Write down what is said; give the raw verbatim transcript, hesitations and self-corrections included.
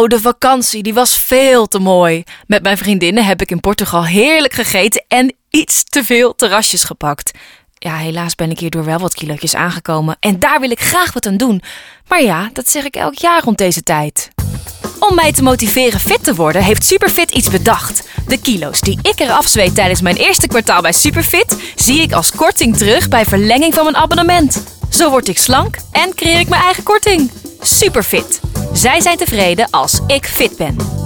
Oh, de vakantie, die was veel te mooi. Met mijn vriendinnen heb ik in Portugal heerlijk gegeten en iets te veel terrasjes gepakt. Ja, helaas ben ik hierdoor wel wat kilootjes aangekomen en daar wil ik graag wat aan doen. Maar ja, dat zeg ik elk jaar rond deze tijd. Om mij te motiveren fit te worden, heeft Superfit iets bedacht. De kilo's die ik eraf zweet tijdens mijn eerste kwartaal bij Superfit, zie ik als korting terug bij verlenging van mijn abonnement. Zo word ik slank en creëer ik mijn eigen korting. Superfit. Zij zijn tevreden als ik fit ben.